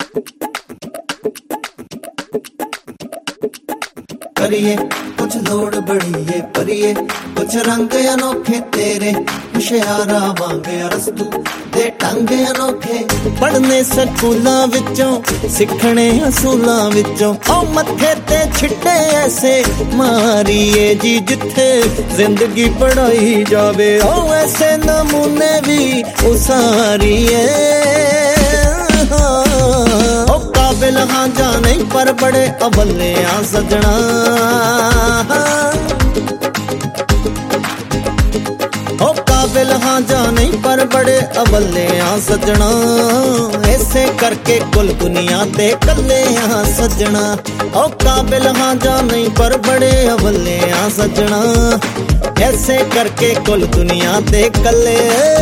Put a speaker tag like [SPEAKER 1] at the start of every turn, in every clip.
[SPEAKER 1] करिए कुछ लोड़ बड़ीए परिए कुछ रंग अनोखे तेरे हुशियारा वांगे अरस्तू दे ढंग अनोखे पढ़ने स्कूलां विचों सिखने असूलां विचों ओ मत्थे ते छिट्टे ऐसे मारीए जी जिथे जिंदगी पढ़ाई जावे ओ ऐसे नमूने भी उसारीए काबिल हाँ जा नहीं पर बड़े अवले आ सजना ओ काबिल हाँ जा नहीं पर बड़े अवले आ सजना ऐसे करके कुल दुनिया दे कल्ले आ सजना ओ काबिल हाँ जा नहीं पर बड़े अवले आ सजना ऐसे करके कुल दुनिया दे कल्ले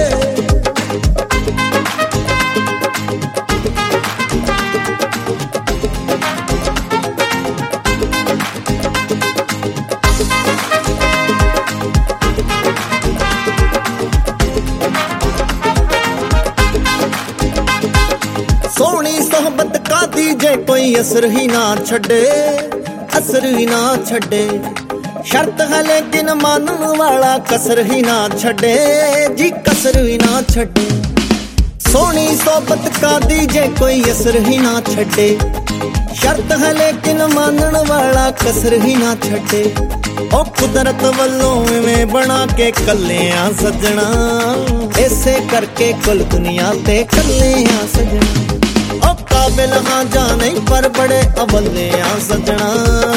[SPEAKER 1] सोहनी सोहबत का दीजे कोई असर ही ना छड़े असर ही ना छड़े शर्त है लेकिन मानन वाला कसर ही ना छड़े जी कसर ही ना छड़े सोहनी सोहबत का दीजे कोई असर ही ना छड़े शर्त है लेकिन मानन वाला कसर ही ना छड़े ओ कुदरत वल्लों में बना के कल्ले आ सजना ऐसे करके कुल दुनिया ते कल्ले आ सजना ओ काबिल हाँ जा नहीं पर बड़े अवले आ सजना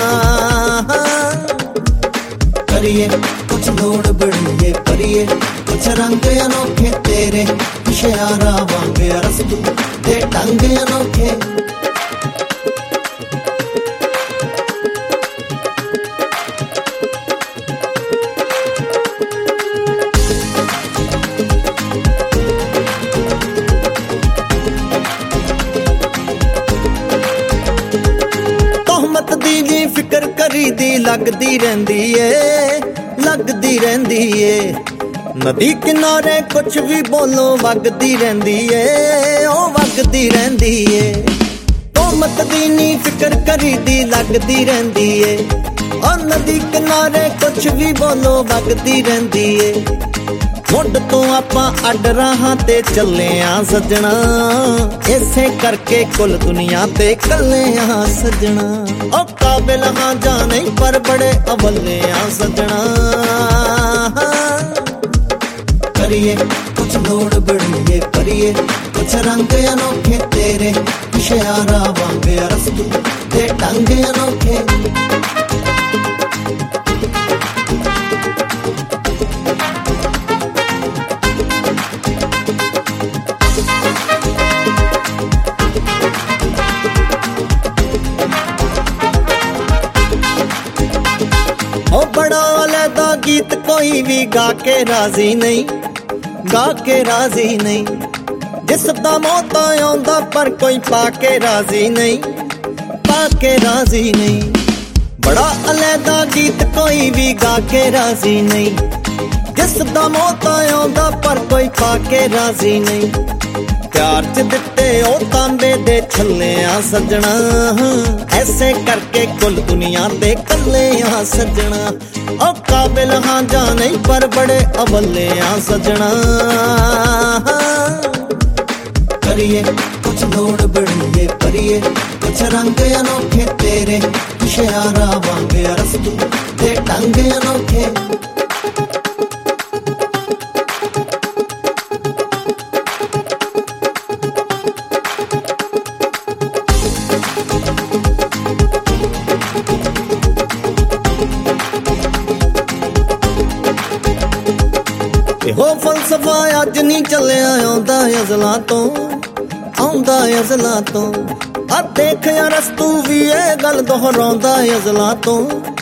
[SPEAKER 1] करिए कुछ लोड़ बड़ीए परिए कुछ रंग अनोखे तेरे हुशियारा वांगे अरस्तू दे ढंग अनोखे फिकर करी दी लगदी रहंदी ए नदी किनारे कुछ भी बोलो वगदी रहंदी ए ओ वगदी रहंदी ए तो मत दी नी फिकर करी दी लगदी रहंदी ए ओ नदी किनारे कुछ भी बोलो वगदी रहंदी ए मुंड तो आपां अड राहां ते चले आ सजना ऐसे करके कुल दुनिया ते कल्ले आ सजना ओ काबिल हाँ जा नहीं पर बड़े अवले आ सजना करिए कुछ लोड़ बड़ीए परिए कुछ रंग अनोखे तेरे हुशियारा वांगे अरस्तू दे ढंग अनोखे ओ बड़ा अलहदा गीत कोई भी गा के राजी नहीं जिस दा मौत आंदा पर कोई पाके राजी नहीं बड़ा अलहदा गीत कोई भी गा के राजी नहीं जिस दा मौत आंदा पर कोई पाके राजी नहीं प्यार च दिते ओ तांबे दे छल्ले आ सजना ऐसे करके कुल दुनिया दे कल्ले आ सजना ओ काबिल हाँ जा नहीं पर बड़े अवले आ सजना करिए कुछ लोड़ बड़ीए परिए कुछ रंग अनोखे तेरे हुशियारा वांगे अरस्तू दे ढंग अनोखे हो फलसफा अज नहीं चलिया आंदा अज़लां तो आ देख यार तू भी ये गल दोहरांदा अज़लां तो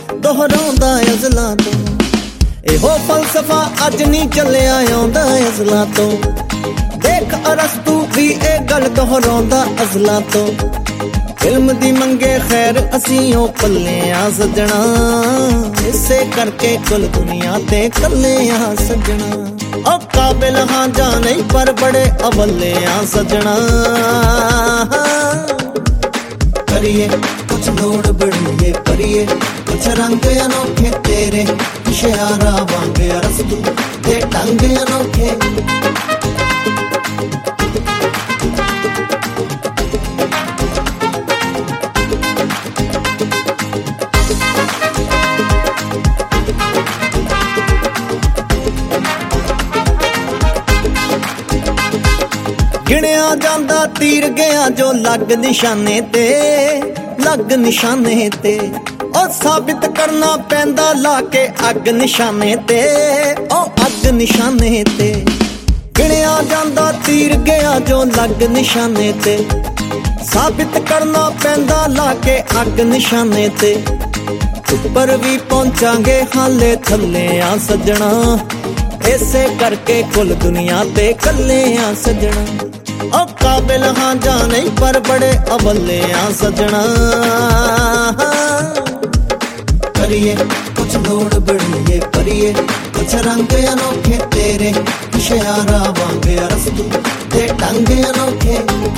[SPEAKER 1] एहो फलसफा अज नहीं चलिया आंदा अज़लां तो देख अरस्तू भी ये गल दोहरांदा अज़लां तो इल्म दी मंगे खैर असीं ओ पल्ले आ सजना इसे करके कुल दुनिया ते कल्ले आ सजना ओ काबिल हाँ जा नहीं पर बड़े अवले आ सजना। करिए कुछ लोड़ बड़िए करिए कुछ रंग अनोखे तेरे इशारा वांग रस तू ते ढंग अनोखे गिणिया जांदा तीर गया जो लग निशाने ते लग निशाने ते ओ साबित करना पैंदा लाके अग निशाने ते ओ अग निशाने ते गिणिया जांदा तीर गया जो लग निशाने ते साबित करना पैंदा लाके अग निशाने ते ऊपर भी पहुंचांगे हाले थल्ले आ सजना ऐसे करके कुल दुनिया ते कल्ले आ सजना ओ काबिल हाँ जा नहीं पर बड़े अवले आ सजना करिए कुछ लोड़ बड़िए करिए कुछ रंग अनोखे तेरे इशारा वांग रस तू ते ढंग अनोखे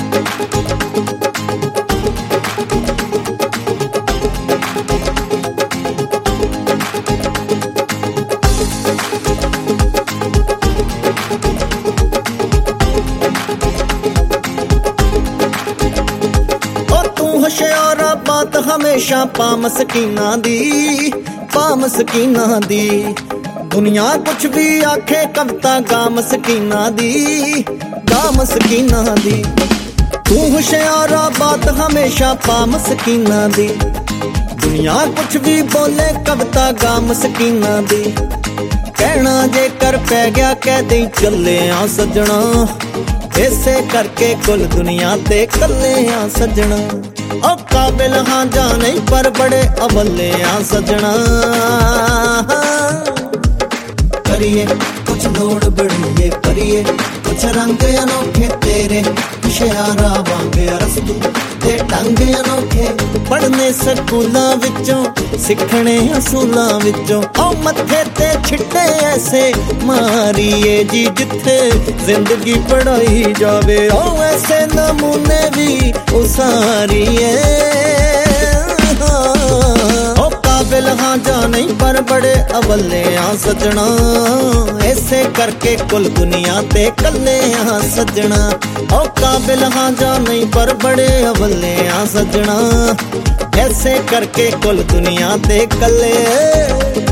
[SPEAKER 1] होशियारा बात हमेशा पाम सकीना दी दुनिया कुछ भी आखे कविता गाम सकीना दी तू होशियारा बात हमेशा पाम सकीना दी दुनिया कुछ भी बोले कविता गाम सकीना दी कहना जे कर पै गया कह दे चले आ सजना ऐसे करके कुल दुनिया ते कल्ले आ सजना ओ काबिल हाँ जा नहीं पर बड़े अवले आ सजना करिए कुछ लोड़ बड़िए करिए कुछ रंग अनोखे तेरे इशारा वांग रस तू ते ढंग अनोखे पढ़ने स्कूलां विचों सिखने असूलां विचों ओ मत्थे ते छिट्टे ऐसे मारिए जी जिथे जिंदगी पढ़ाई जावे ओ ऐसे नमूने भी उसारिए ओ काबिल हाँ जा नहीं पर बड़े अवले आ सजना ऐसे करके कुल दुनिया ते कल्ले आ सजना ओ काबिल हाँ जा नहीं पर बड़े अवले आ सजना ऐसे करके कुल दुनिया ते कल्ले